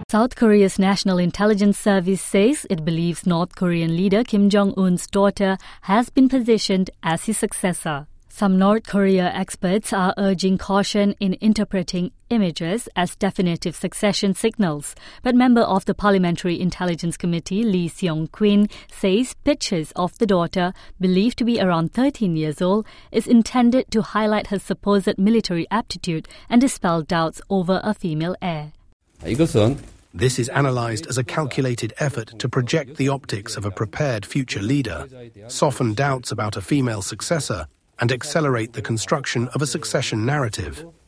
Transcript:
South Korea's National Intelligence Service says it believes North Korean leader Kim Jong-un's daughter has been positioned as his successor. Some North Korea experts are urging caution in interpreting images as definitive succession signals. But member of the Parliamentary Intelligence Committee Lee Seong-kwin says pictures of the daughter, believed to be around 13 years old, is intended to highlight her supposed military aptitude and dispel doubts over a female heir. This is analysed as a calculated effort to project the optics of a prepared future leader, soften doubts about a female successor, and accelerate the construction of a succession narrative.